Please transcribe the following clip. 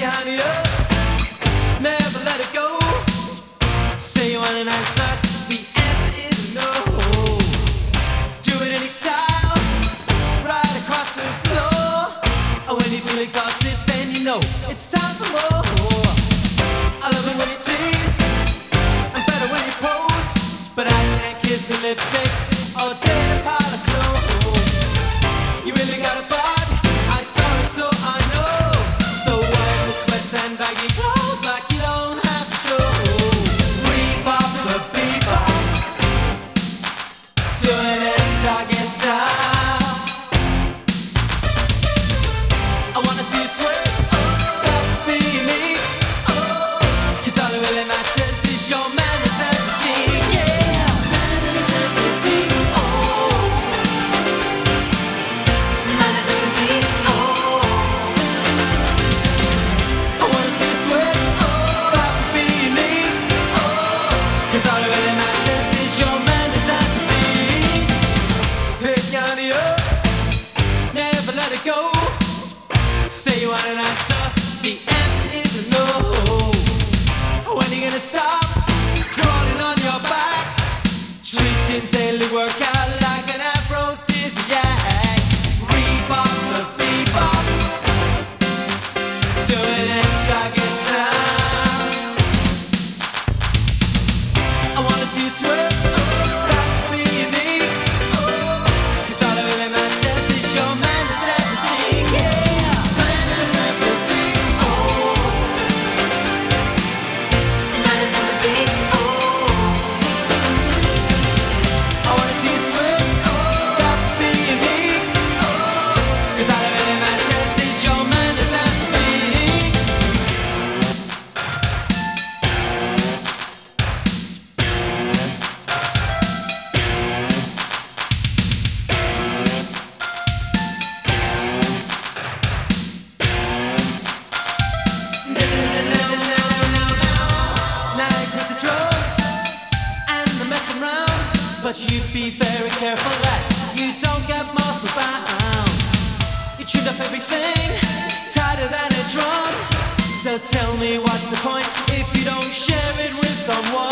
your honey up, never let it go. Say you want an answer, the answer is no. Do it any style, right across the floor. And when you feel exhausted, then you know it's time for more. I love it when you tease, and better when you pose. But I can't kiss your lipstick or date a pile of clothes. You really got a body, I saw it so I know. So wear the sweats and baggy clothes like you don't have to show. Bebop, but bebop, doing it target style. I wanna see you sweat, that be me. Cause all that really matters is your manners and physique. Yeah, manners and physique. Manners and physique. I wanna see you sweat, that be me. Cause all that really matters is your manners and physique. Pick your honey up, never let it go. Say you want an answer, the answer is a no. When you gonna stop crawling on your back, treating daily workout like an aphrodisiac? Bebop, the bebop, doing it target style. I wanna see you sweat, that be unique. Cause all that really matters is your manners and physique. Yeah, manners and physique. Manners and physique. I wanna see you sweat, that be unique. Cause all that really matters is your manners and physique. Now you quit the drugs and the mess around, but you be very careful that you don't get muscle bound. You chewed up everything tighter than a drum. So tell me what's the point if you don't share it with someone?